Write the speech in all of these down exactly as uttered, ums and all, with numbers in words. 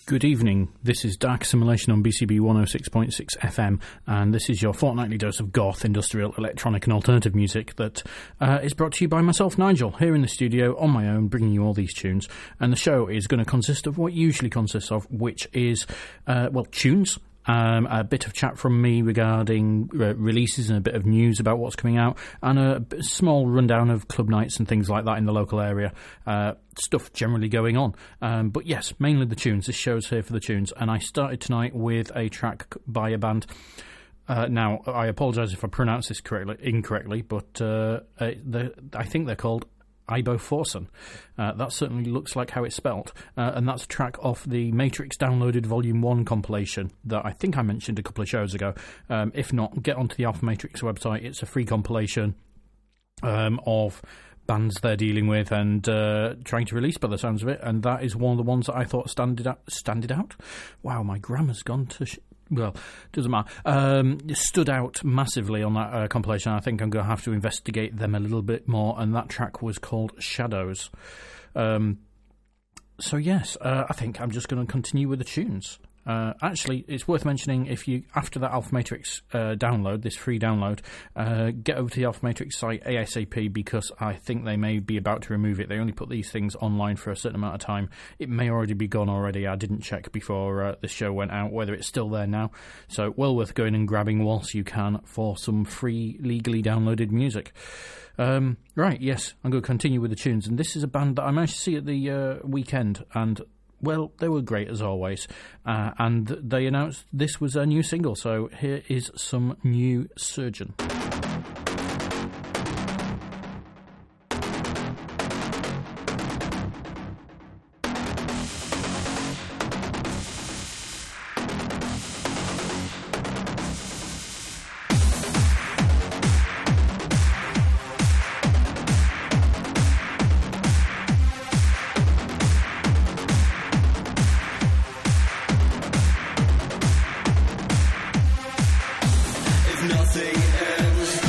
Good evening, this is Dark Assimilation on B C B one oh six point six F M, and this is your fortnightly dose of goth, industrial, electronic and alternative music that uh, is brought to you by myself, Nigel, here in the studio on my own, bringing you all these tunes. And the show is going to consist of what it usually consists of, which is, uh, well, tunes. Um, a bit of chat from me regarding uh, releases and a bit of news about what's coming out, and a small rundown of club nights and things like that in the local area. Uh, stuff generally going on. Um, but yes, mainly the tunes. This show's here for the tunes. And I started tonight with a track by a band. Uh, now, I apologise if I pronounce this correctly, incorrectly, but uh, uh, I think they're called Iboforsen. Uh, that certainly looks like how it's spelt, uh, and that's a track off the Matrix Downloaded Volume one compilation that I think I mentioned a couple of shows ago. Um, if not, get onto the Alpha Matrix website. It's a free compilation um, of bands they're dealing with and uh, trying to release by the sounds of it, and that is one of the ones that I thought standed out. Standed out? Wow, my grammar's gone to... Sh- Well, doesn't matter. Um, stood out massively on that uh, compilation. I think I'm going to have to investigate them a little bit more, and that track was called Shadows. Um, so yes, uh, I think I'm just going to continue with the tunes. Uh, actually, it's worth mentioning, if you, after that Alpha Matrix uh, download, this free download, uh, get over to the Alpha Matrix site ASAP, because I think they may be about to remove it. They only put these things online for a certain amount of time. It may already be gone already. I didn't check before uh, the show went out whether it's still there now. So well worth going and grabbing whilst you can for some free, legally downloaded music. Um, right, yes, I'm going to continue with the tunes. And this is a band that I managed to see at the uh, weekend, and well, they were great as always, uh, and they announced this was a new single, so here is some new Surgeon. Nothing ends.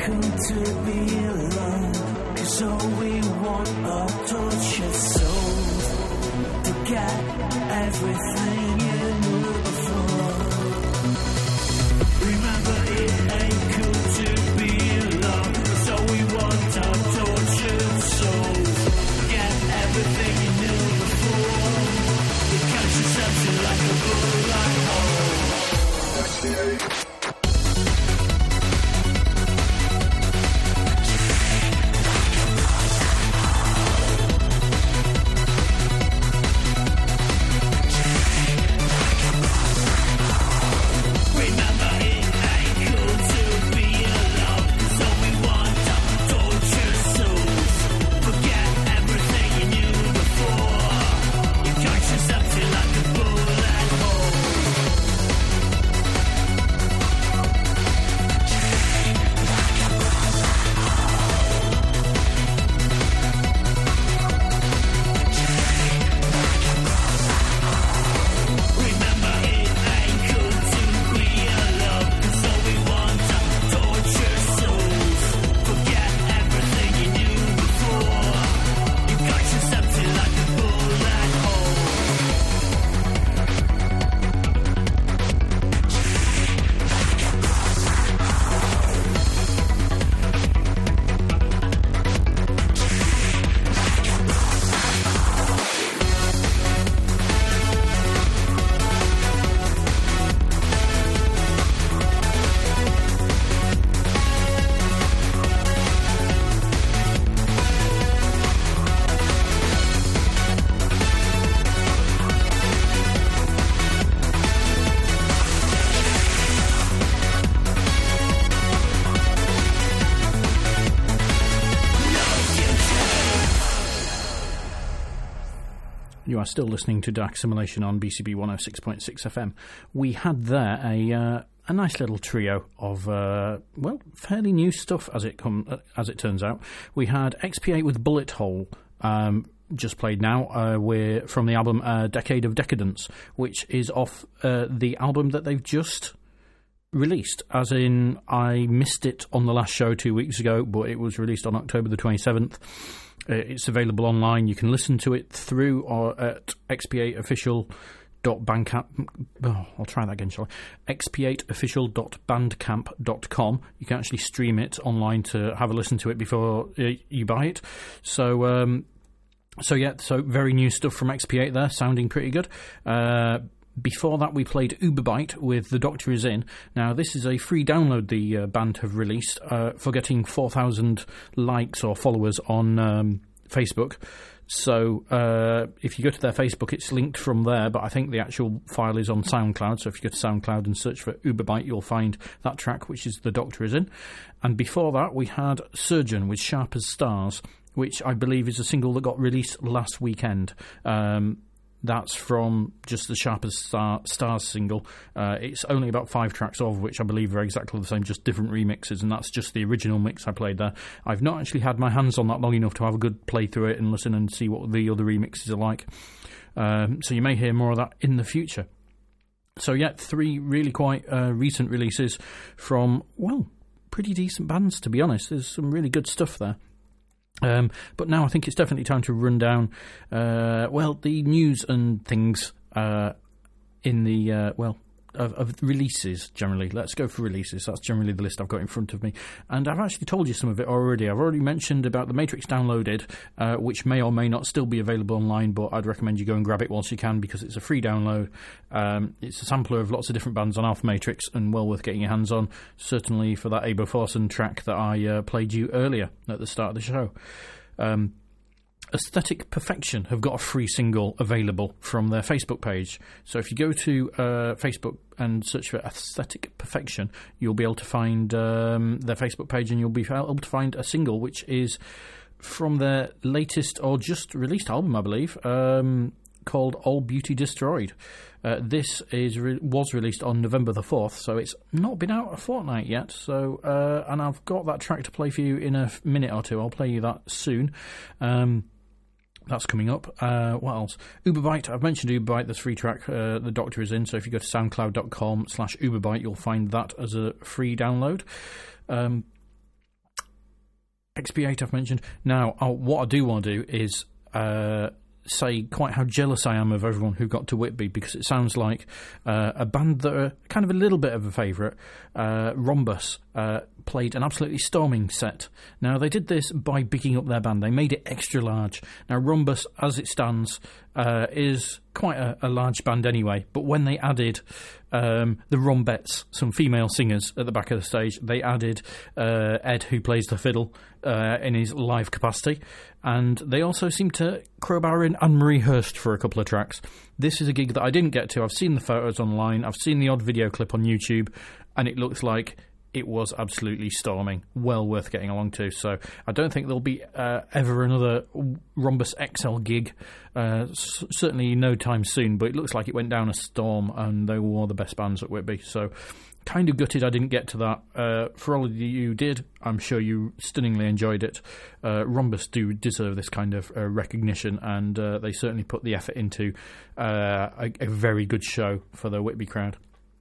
come to be alone, 'cause all we want are tortured souls. Forget everything you knew before. Remember it ain't cool to be alone, 'cause all we want are tortured souls. Forget everything you knew before. It catches something like a bullet hole. That's the You are still listening to Dark Simulation on B C B one oh six point six F M. We had there a uh, a nice little trio of uh, well, fairly new stuff as it come uh, as it turns out. We had X P eight with Bullet Hole, um, just played now. Uh, we're from the album uh, Decade of Decadence, which is off uh, the album that they've just released. As in, I missed it on the last show two weeks ago, but it was released on October the twenty-seventh. It's available online. You can listen to it through or at X P eight official dot bandcamp. Oh, I'll try that again, shall I? X P eight official dot bandcamp dot com. You can actually stream it online to have a listen to it before uh, you buy it. So, um, so yeah, so very new stuff from X P eight there, sounding pretty good. Uh, Before that, we played Uberbyte with The Doctor Is In. Now, this is a free download the uh, band have released uh, for getting four thousand likes or followers on um, Facebook. So, uh, if you go to their Facebook, it's linked from there, but I think the actual file is on SoundCloud. So, if you go to SoundCloud and search for Uberbyte, you'll find that track, which is The Doctor Is In. And before that, we had Surgeon with Sharp as Stars, which I believe is a single that got released last weekend. Um... That's from just the Sharp as Star, Stars single. Uh, it's only about five tracks, of which I believe are exactly the same, just different remixes, and that's just the original mix I played there. I've not actually had my hands on that long enough to have a good play through it and listen and see what the other remixes are like. Um, so you may hear more of that in the future. So yeah, three really quite uh, recent releases from, well, pretty decent bands, to be honest. There's some really good stuff there. Um, but now I think it's definitely time to run down, uh, well, the news and things uh, in the, uh, well, of, of releases generally. Let's go for releases. That's generally the list I've got in front of me. And I've actually told you some of it already. I've already mentioned about the Matrix Downloaded, uh, which may or may not still be available online, but I'd recommend you go and grab it whilst you can because it's a free download. Um, it's a sampler of lots of different bands on Alpha Matrix and well worth getting your hands on, certainly for that Abo Forsen track that I uh, played you earlier at the start of the show. Um, Aesthetic Perfection have got a free single available from their Facebook page. So if you go to uh, Facebook and search for Aesthetic Perfection, you'll be able to find um, their Facebook page and you'll be able to find a single which is from their latest or just released album, I believe, um, called All Beauty Destroyed. Uh, this is re- was released on November the fourth, so it's not been out a fortnight yet. So, uh, and I've got that track to play for you in a minute or two. I'll play you that soon. Um, That's coming up. Uh, what else? Uberbyte. I've mentioned Uberbyte. There's a free track. Uh, the Doctor Is In. So if you go to soundcloud dot com slash Uberbyte, you'll find that as a free download. Um, X P eight I've mentioned. Now, oh, what I do want to do is uh, say quite how jealous I am of everyone who got to Whitby, because it sounds like uh, a band that are kind of a little bit of a favourite, uh, Rhombus, uh, played an absolutely storming set. Now, they did this by bigging up their band. They made it extra large. Now, Rhombus, as it stands, uh, is quite a, a large band anyway, but when they added um, the Rombettes, some female singers at the back of the stage, they added uh, Ed, who plays the fiddle, uh, in his live capacity, and they also seem to crowbar in Anne-Marie Hurst for a couple of tracks. This is a gig that I didn't get to. I've seen the photos online, I've seen the odd video clip on YouTube, and it looks like it was absolutely storming. Well worth getting along to. So I don't think there'll be uh, ever another Rhombus X L gig. Uh, s- certainly no time soon, but it looks like it went down a storm and they were one of the best bands at Whitby. So kind of gutted I didn't get to that. Uh, for all of you who did, I'm sure you stunningly enjoyed it. Uh, Rhombus do deserve this kind of uh, recognition, and uh, they certainly put the effort into uh, a, a very good show for the Whitby crowd.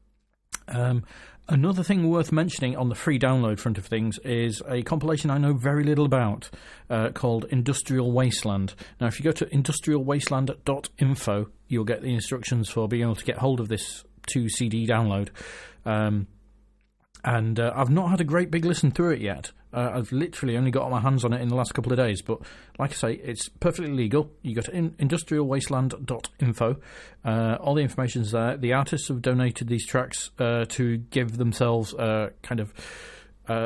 Um, another thing worth mentioning on the free download front of things is a compilation I know very little about uh, called Industrial Wasteland. Now, if you go to industrial wasteland dot info, you'll get the instructions for being able to get hold of this two C D download. Um, and uh, I've not had a great big listen through it yet. Uh, I've literally only got my hands on it in the last couple of days, but like I say, it's perfectly legal. You go to in- industrial wasteland dot info. Uh, all the information's there. The artists have donated these tracks uh, to give themselves uh, kind of uh,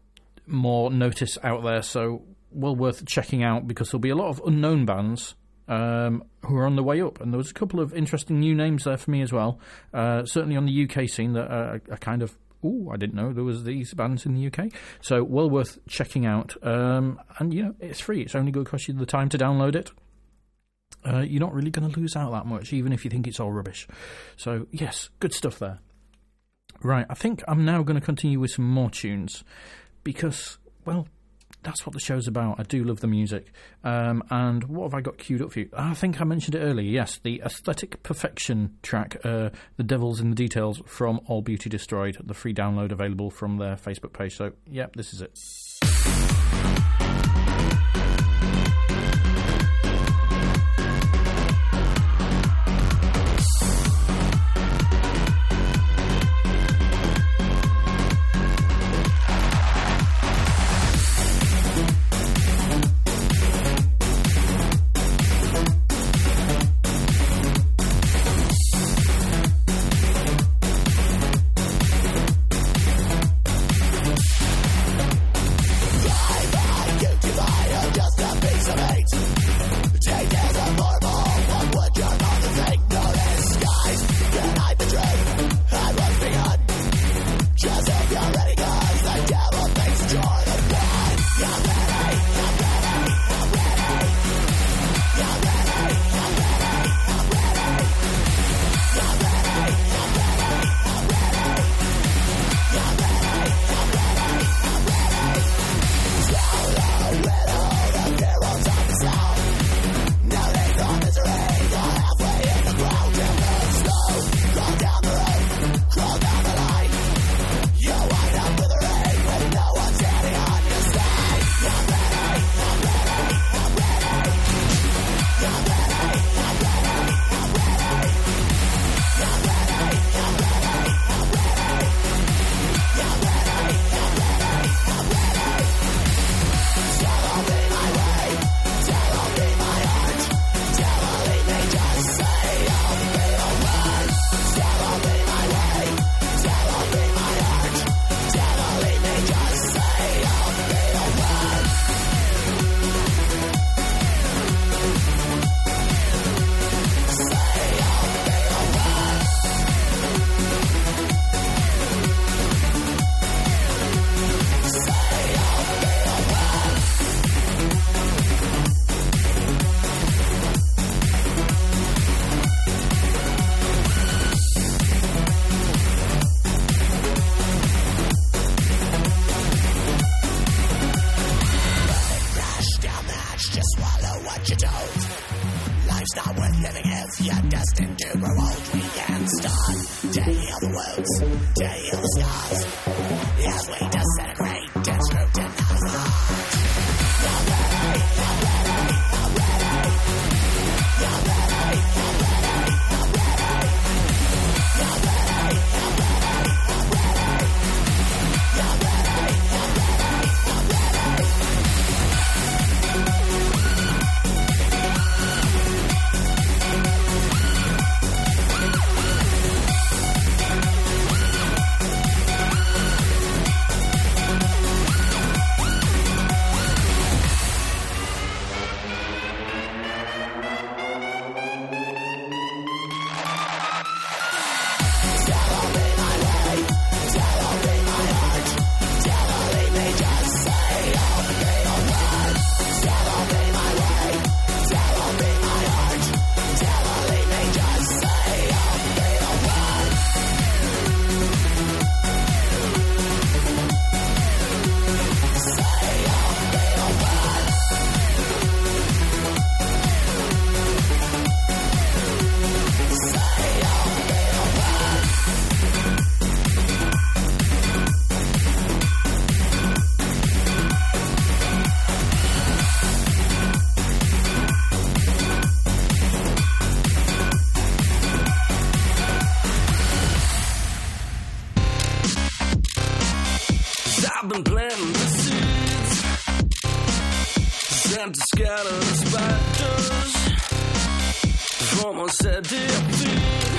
more notice out there, so well worth checking out, because there'll be a lot of unknown bands Um, who are on the way up, and there was a couple of interesting new names there for me as well. Uh, certainly on the U K scene that are, are kind of, ooh, I didn't know there was these bands in the U K. So well worth checking out. Um, and you know, it's free. It's only going to cost you the time to download it. Uh, you're not really going to lose out that much, even if you think it's all rubbish. So yes, good stuff there. Right, I think I'm now going to continue with some more tunes, because, well, that's what the show's about. I do love the music. Um, and what have I got queued up for you? I think I mentioned it earlier, yes, the Aesthetic Perfection track, uh, The Devil's in the Details, from All Beauty Destroyed, the free download available from their Facebook page. So, yeah, this is it. To heal the wounds, to heal the scars, as we disintegrate and scrutinize the heart. I've been planting the seeds, sent to scatter the spiders from my sedative feet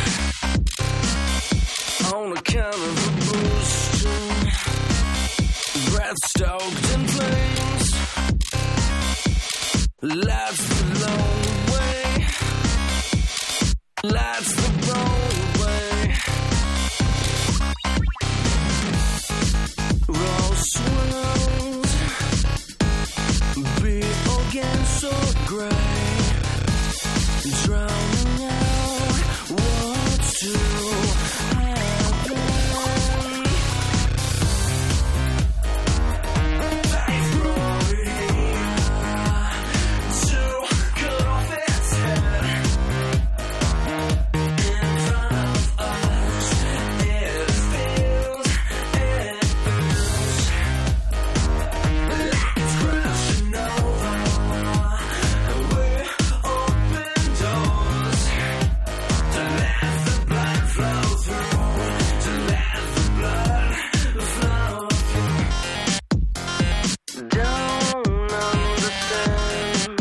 on account of a boost, breath stoked in flames. That's the long way, that's the wrong way. Raw swells, be again so gray, drowning out what's to happen. Faith growing to cut off its head in front of us. It feels, it feels like it's crashing over. And we're open doors to let the blood flow through, to let the blood flow through. Don't understand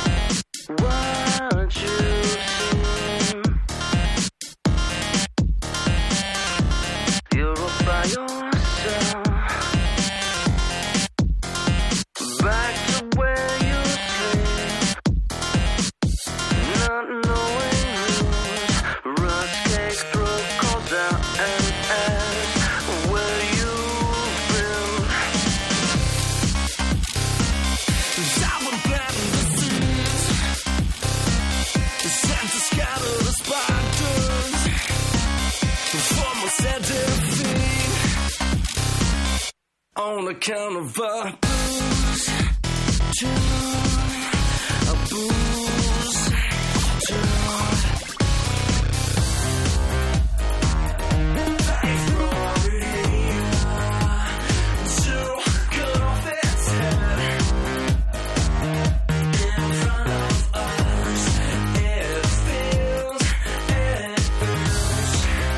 what you see. You're all by yourself, back to where you sleep, not knowing who's rust cake through cold out and ash where you've been. I've been planting the seeds, sent to scatter the spiders from my sedative feet on account of a booze tune, a booze tune. Faith growing to cut off its head in front of us. It feels, it feels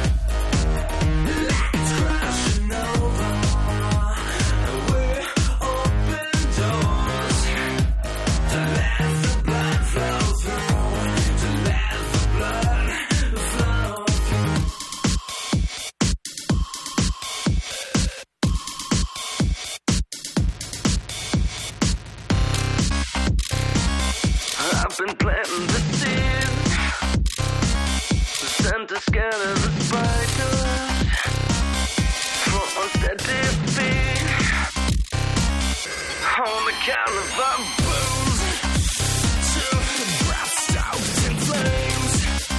like it's crashing over. We're open doors to let the blood flow through, to let the blood flow through. I've been planting the seeds, sent to scatter the spiders from unsteady feet on account of our booze to the breath stoked in flames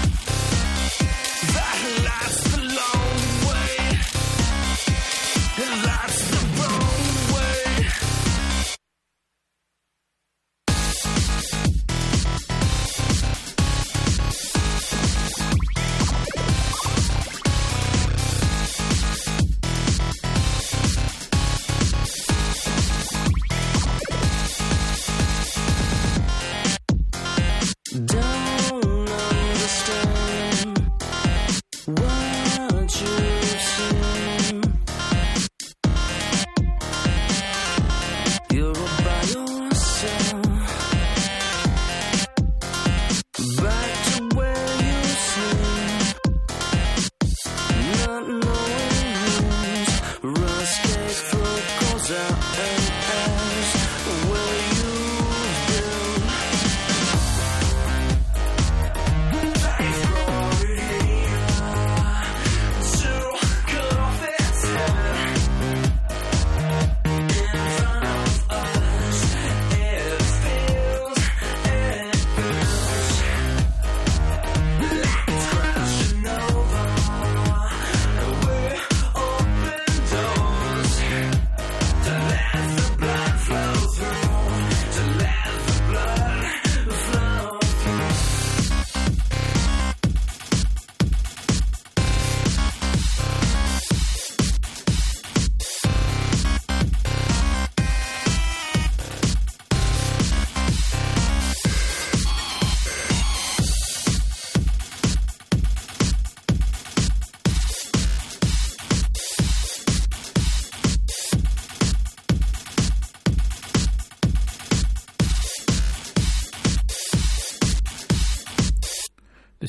that lights the long way, it lights the wrong way.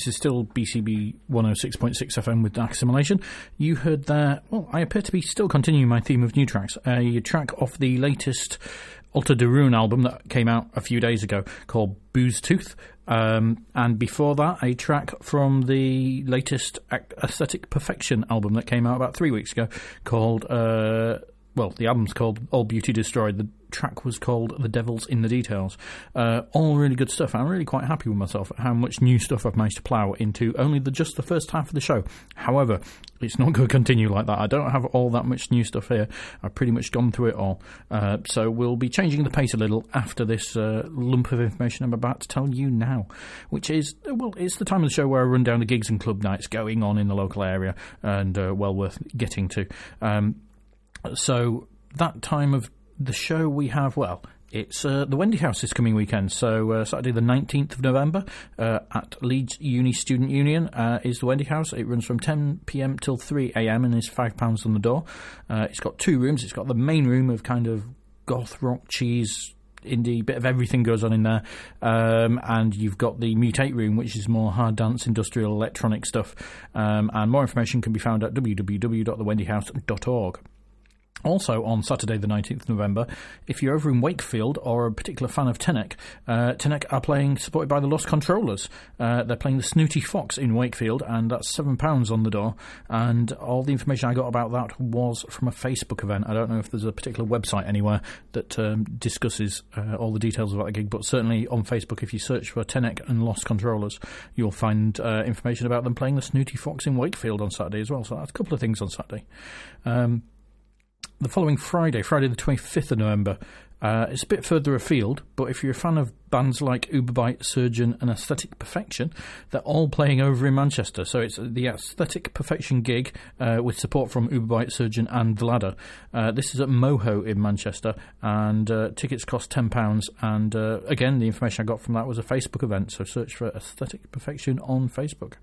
This is still B C B one oh six point six F M with Dark Assimilation. You heard there, well, I appear to be still continuing my theme of new tracks. A track off the latest Alter de Rune album that came out a few days ago called Booze Tooth. Um, and before that, a track from the latest Aesthetic Perfection album that came out about three weeks ago called, uh, well, the album's called All Beauty Destroyed. The track was called The Devil's in the Details. Uh, all really good stuff. I'm really quite happy with myself at how much new stuff I've managed to plough into only the, just the first half of the show. However, it's not going to continue like that. I don't have all that much new stuff here. I've pretty much gone through it all. Uh, so we'll be changing the pace a little after this uh, lump of information I'm about to tell you now, which is, well, it's the time of the show where I run down the gigs and club nights going on in the local area, and uh, well worth getting to. Um, so that time of the show we have, well, it's uh, the Wendy House this coming weekend. So uh, Saturday the nineteenth of November uh, at Leeds Uni Student Union uh, is the Wendy House. It runs from ten p.m. till three a.m. and is five pounds on the door. Uh, it's got two rooms. It's got the main room of kind of goth, rock, cheese, indie, bit of everything goes on in there. Um, and you've got the Mutate room, which is more hard dance, industrial, electronic stuff. Um, and more information can be found at w w w dot the wendy house dot org. Also, on Saturday the nineteenth of November, if you're over in Wakefield or a particular fan of Tenek, uh, Tenek are playing, supported by the Lost Controllers. Uh, they're playing the Snooty Fox in Wakefield, and that's seven pounds on the door. And all the information I got about that was from a Facebook event. I don't know if there's a particular website anywhere that um, discusses uh, all the details about the gig, but certainly on Facebook, if you search for Tenek and Lost Controllers, you'll find uh, information about them playing the Snooty Fox in Wakefield on Saturday as well. So that's a couple of things on Saturday. Um... The following Friday, Friday the twenty-fifth of November, uh, it's a bit further afield, but if you're a fan of bands like Uberbite, Surgeon and Aesthetic Perfection, they're all playing over in Manchester. So it's the Aesthetic Perfection gig uh, with support from Uberbite, Surgeon and The Ladder. Uh, this is at Moho in Manchester, and uh, tickets cost ten pounds. And uh, again, the information I got from that was a Facebook event, so search for Aesthetic Perfection on Facebook.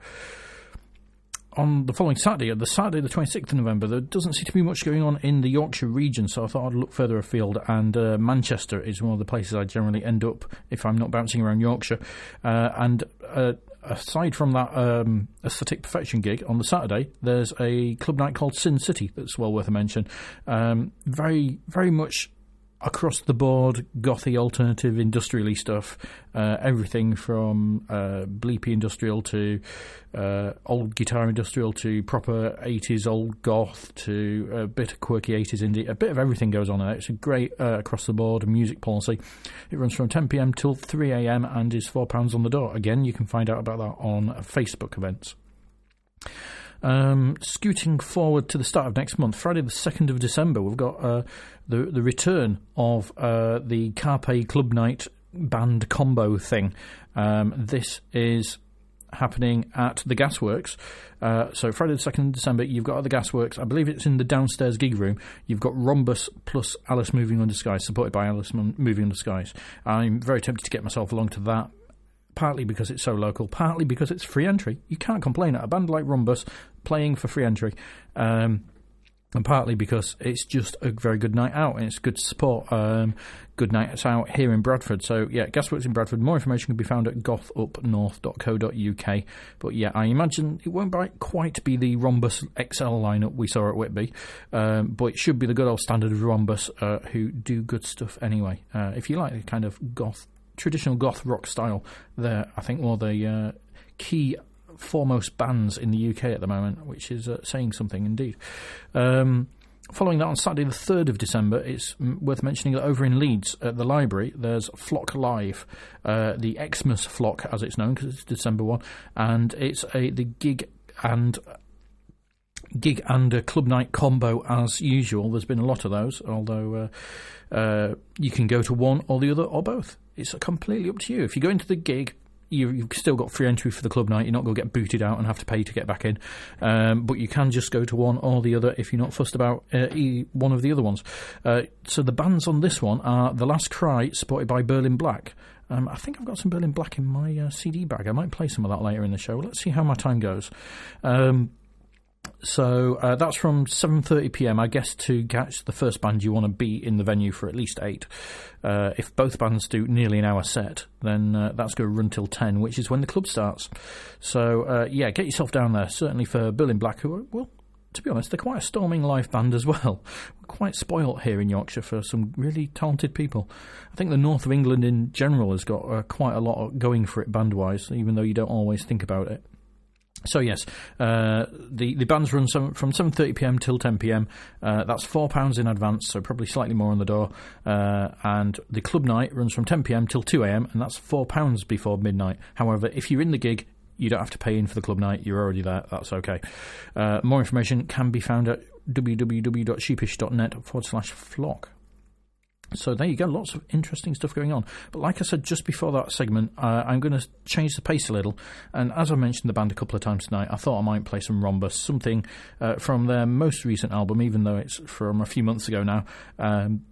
On the following Saturday, the Saturday the twenty-sixth of November, there doesn't seem to be much going on in the Yorkshire region, so I thought I'd look further afield, and uh, Manchester is one of the places I generally end up if I'm not bouncing around Yorkshire. Uh, and uh, aside from that um, Aesthetic Perfection gig on the Saturday, there's a club night called Sin City that's well worth a mention. Um, very, very much across the board, gothy, alternative, industrially stuff. Uh, everything from uh, bleepy industrial to uh, old guitar industrial to proper eighties old goth to a bit of quirky eighties indie. A bit of everything goes on there. It's a great uh, across the board music policy. It runs from ten p.m. till three a.m. and is four pounds on the door. Again, you can find out about that on Facebook events. Um, scooting forward to the start of next month, Friday the second of December, we've got uh, the the return of uh, the Carpe Club Night band combo thing. Um, this is happening at the Gasworks. Uh, so Friday the second of December, you've got at the Gasworks, I believe it's in the downstairs gig room, you've got Rhombus plus Alice Moving Under Skies, supported by Alice Moving Under Skies. I'm very tempted to get myself along to that, partly because it's so local, partly because it's free entry. You can't complain at a band like Rhombus playing for free entry, um, and partly because it's just a very good night out and it's good support. Um, good nights out here in Bradford. So yeah, Gasworks in Bradford. More information can be found at goth up north dot co dot u k. But yeah, I imagine it won't quite be the Rhombus X L lineup we saw at Whitby, um, but it should be the good old standard of Rhombus, uh, who do good stuff anyway. Uh, if you like the kind of goth, traditional goth rock style, they're, I think, one of the uh, key foremost bands in the U K at the moment, which is uh, saying something indeed. Um, following that, on Saturday the third of December, it's m- worth mentioning that over in Leeds at the library there's Flock Live, uh, the Xmas Flock as it's known because it's December first, and it's a the gig and gig and a club night combo as usual. There's been a lot of those, although uh, uh, you can go to one or the other or both. It's completely up to you. If you go into the gig, you, you've still got free entry for the club night. You're not going to get booted out and have to pay to get back in. Um, but you can just go to one or the other if you're not fussed about uh, one of the other ones. Uh, so the bands on this one are The Last Cry, supported by Berlin Black. Um, I think I've got some Berlin Black in my uh, C D bag. I might play some of that later in the show. Let's see how my time goes. Um, So uh, that's from seven thirty p m. I guess to catch the first band, you want to be in the venue for at least eight. Uh, if both bands do nearly an hour set, then uh, that's going to run till ten, which is when the club starts. So, uh, yeah, get yourself down there, certainly for Berlin Black, who are, well, to be honest, they're quite a storming live band as well. We're quite spoilt here in Yorkshire for some really talented people. I think the north of England in general has got uh, quite a lot going for it band-wise, even though you don't always think about it. So yes, uh, the the bands run some, from seven thirty p m till ten p m. Uh, that's four pounds in advance, so probably slightly more on the door. Uh, and the club night runs from ten p m till two a m, and that's four pounds before midnight. However, if you're in the gig, you don't have to pay in for the club night. You're already there. That's okay. Uh, more information can be found at www.sheepish.net forward slash flock. So there you go, lots of interesting stuff going on. But like I said just before that segment, uh, I'm going to change the pace a little. And as I mentioned the band a couple of times tonight, I thought I might play some Rhombus, something uh, from their most recent album, even though it's from a few months ago now. Um,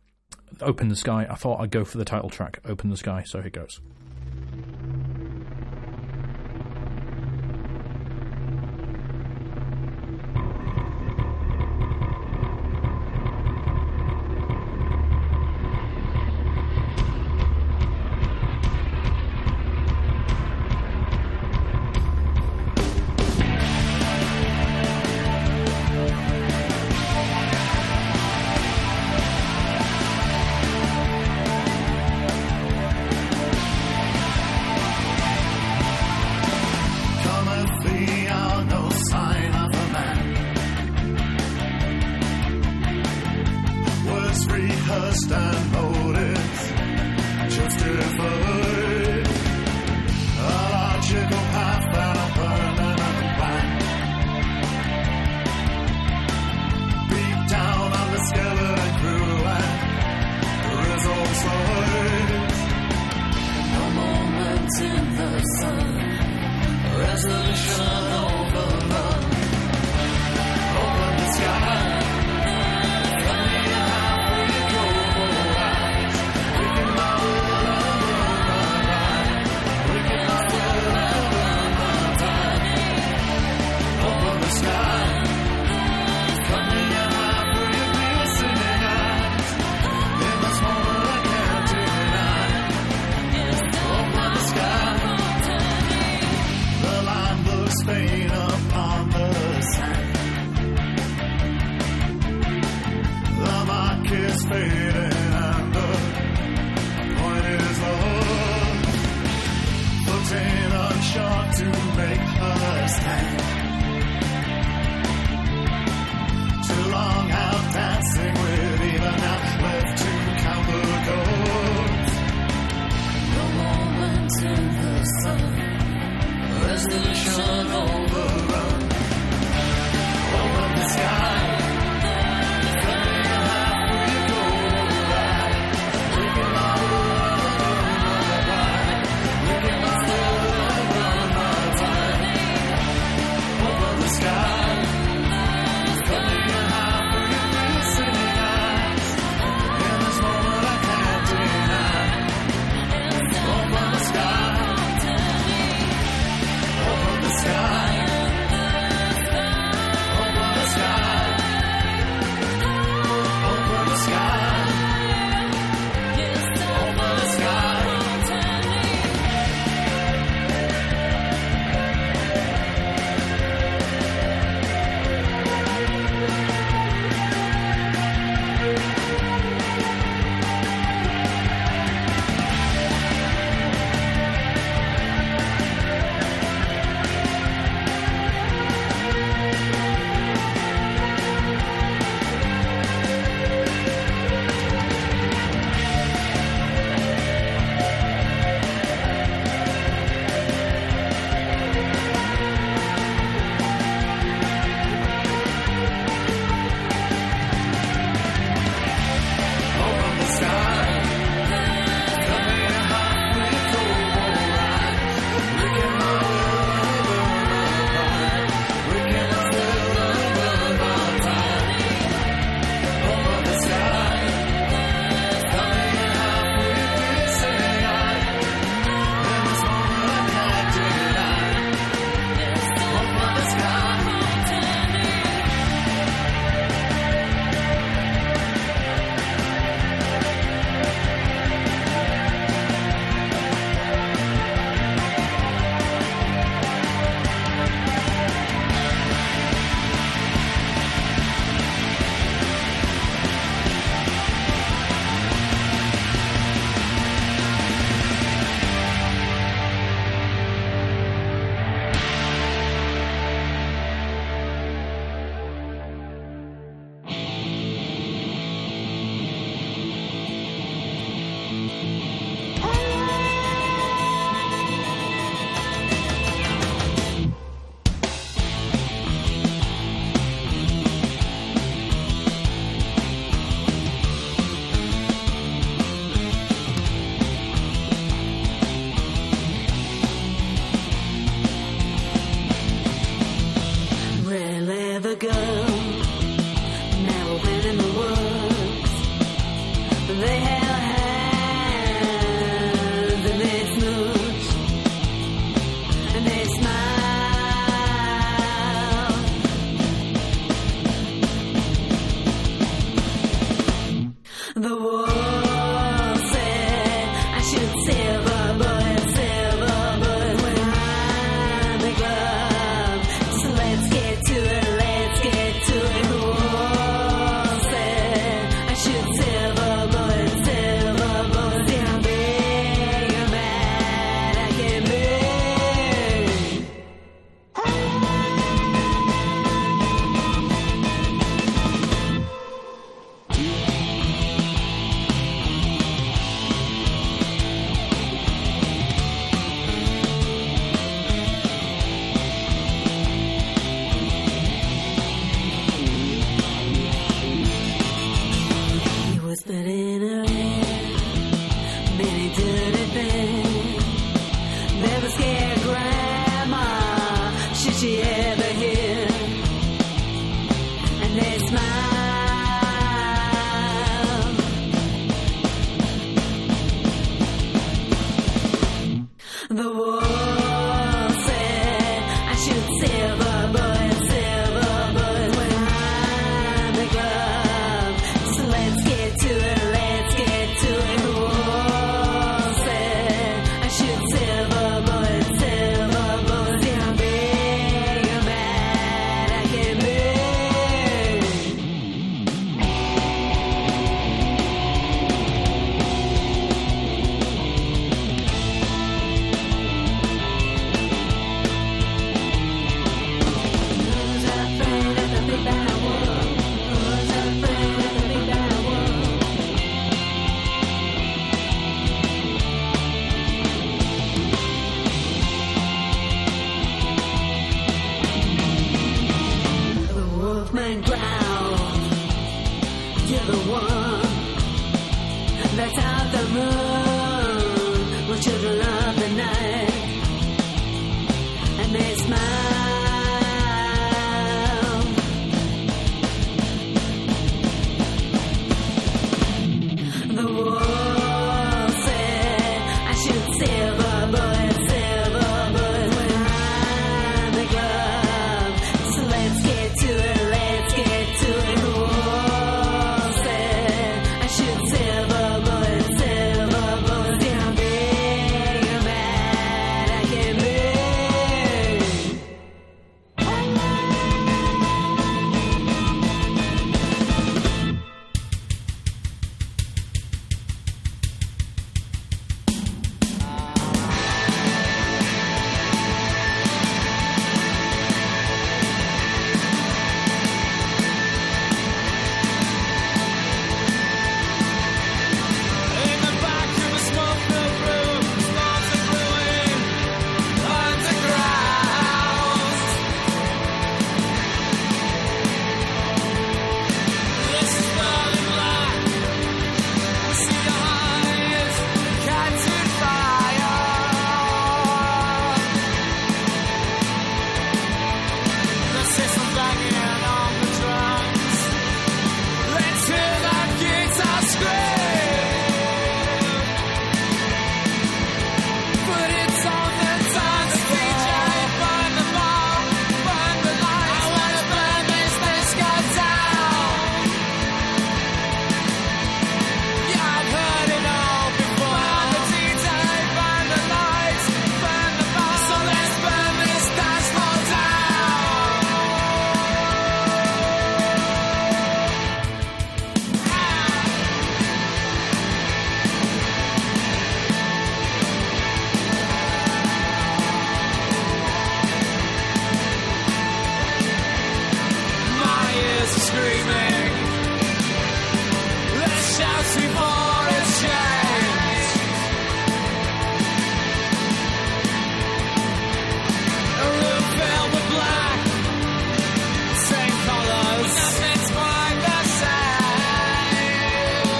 Open the Sky. I thought I'd go for the title track, Open the Sky. So here goes. Open the sky, coming up for you, go. girl. Now we're winning the world. They held hands and they smooched and they smiled. The wall said I should silver bullets, silver bullets when I'm the glove. So let's get to it, let's get to it. The wall said I should silver bullets, silver bullets. Yeah, I'm big and mad, I can be. He whispered in her ear many dirty things. Never scared grandma, should she ever hear? And they smiled. The wall said I should silver bullets, silver bullets when I'm the glove. So let's get to it, let's get to it. The wall said I should silver bullets, silver bullets. Yeah, I'm big and mad, I can be. Who's afraid of the big bad world? Who's afraid of the big bad world? The wolfman growled, you're the one that's out the moon. We're children of the night. And they smile. The wall said I should silver bullets, silver bullets when I'm the glove. So let's get to it, let's get to it. The wall said I should silver bullets, silver bullets. Yeah, I'm big and mad, I can be. In the back of a smoke-filled room, storms are brewing underground. This is burning black. We see your eyes catching fire. Let's hear some banging on the drums. Let's hear that guitar scream. Put it on the time, the D J, burn them all, burn the lights. I wanna burn this disco down. Yeah, I've heard it all before. Burn the D J, burn the lights, burn the bar. So let's burn this dance floor down. My ears are screaming. Let's shout before it's changed. A room filled with black, same colors. Nothing's quite the same.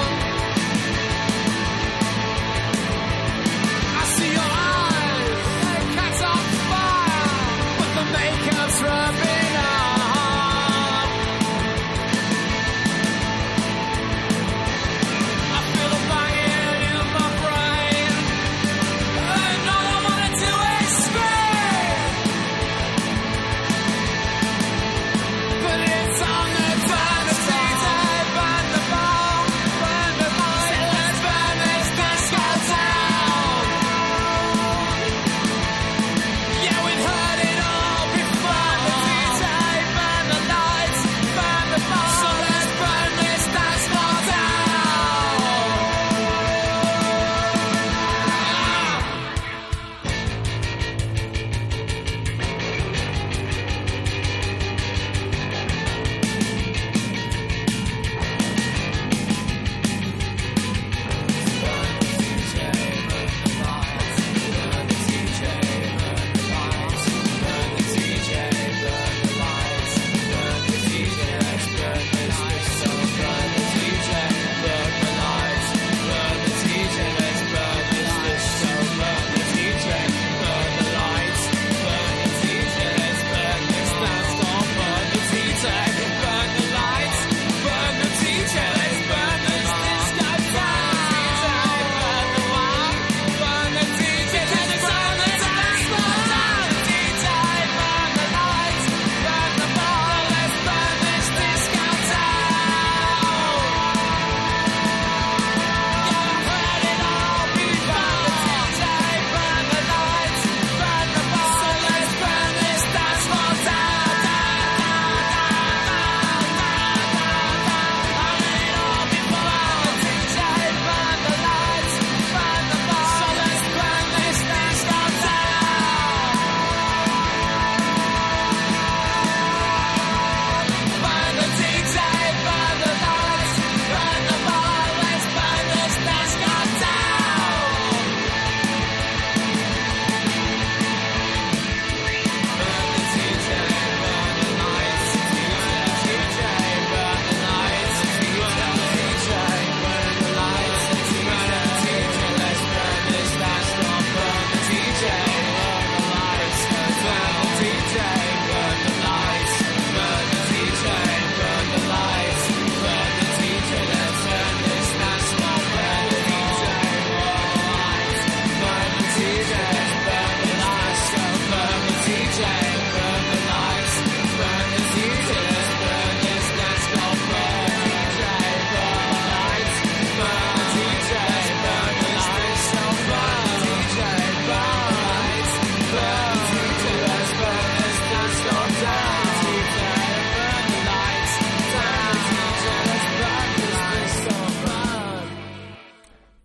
I see your eyes, they catch on fire, but the makeup's rubbing off.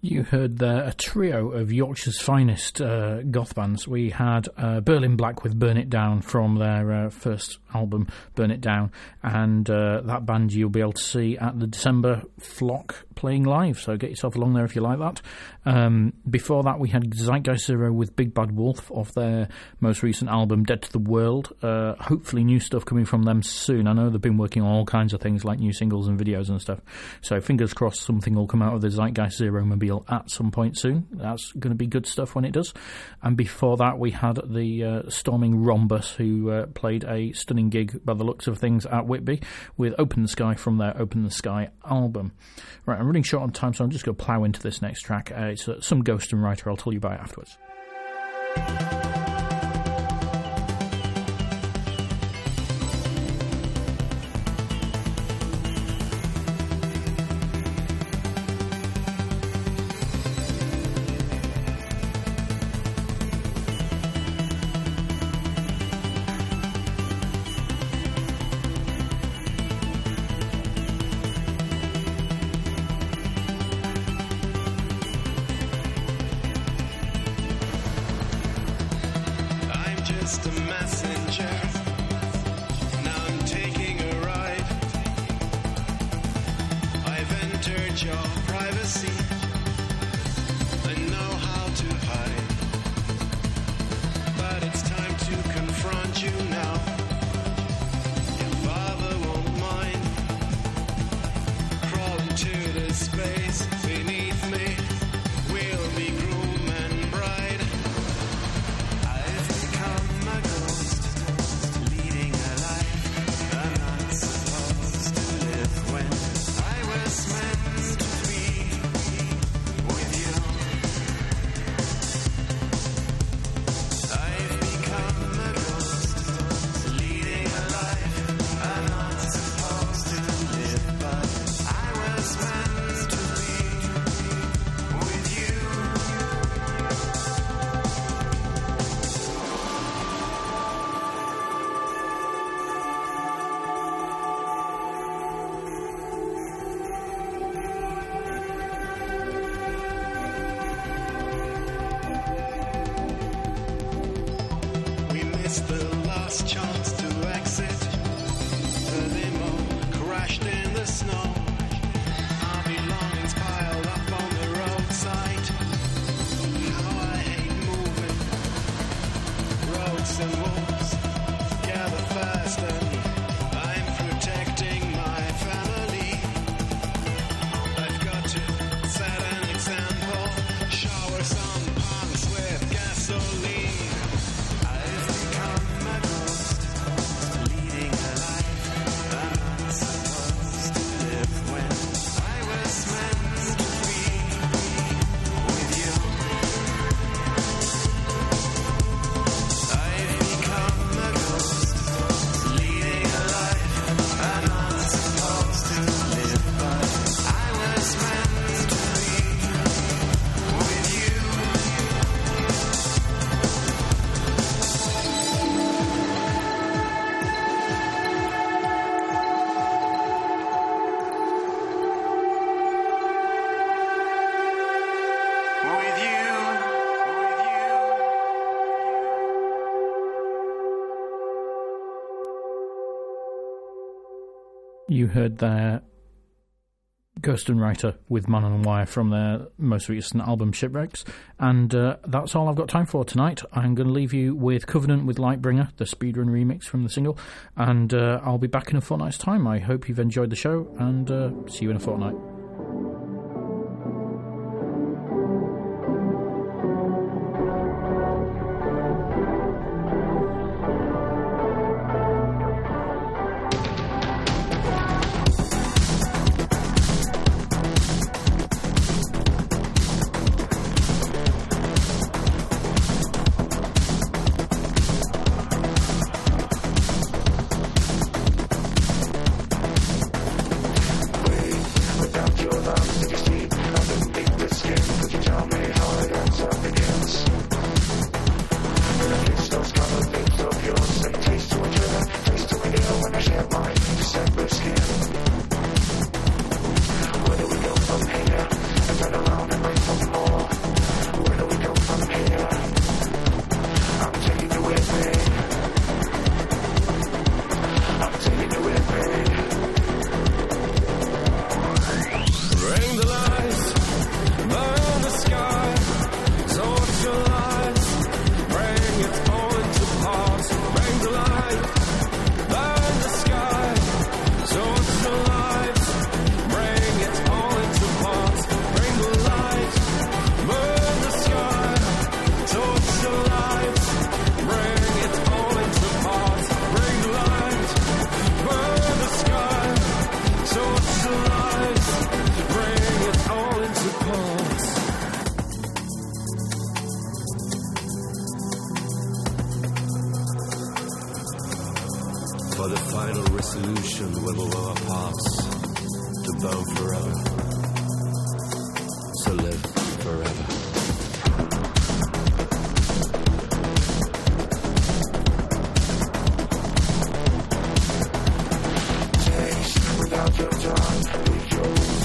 You heard there a trio of Yorkshire's finest uh, goth bands. We had uh, Berlin Black with Burn It Down from their uh, first album, Burn It Down, and uh, that band you'll be able to see at the December Flock playing live, so get yourself along there if you like that. Um, before that we had Zeitgeist Zero with Big Bad Wolf off their most recent album, Dead to the World. Uh, hopefully new stuff coming from them soon. I know they've been working on all kinds of things like new singles and videos and stuff, so fingers crossed something will come out of the Zeitgeist Zero mobile at some point soon. That's going to be good stuff when it does. And before that we had the uh, Storming Rhombus, who uh, played a stunning gig by the looks of things at Whitby with Open the Sky from their Open the Sky album. Right, I'm running short on time, so I'm just going to plough into this next track. Uh, it's uh, some Ghost and Writer. I'll tell you about it afterwards. You heard their Ghost and Writer with Man on Wire from their most recent album Shipwrecks, and uh, that's all I've got time for tonight. I'm going to leave you with Covenant with Lightbringer, the speedrun remix from the single, and uh, I'll be back in a fortnight's time. I hope you've enjoyed the show, and uh, see you in a fortnight. Without solution will allow our paths to bow forever. So live forever. Without your tongue, with your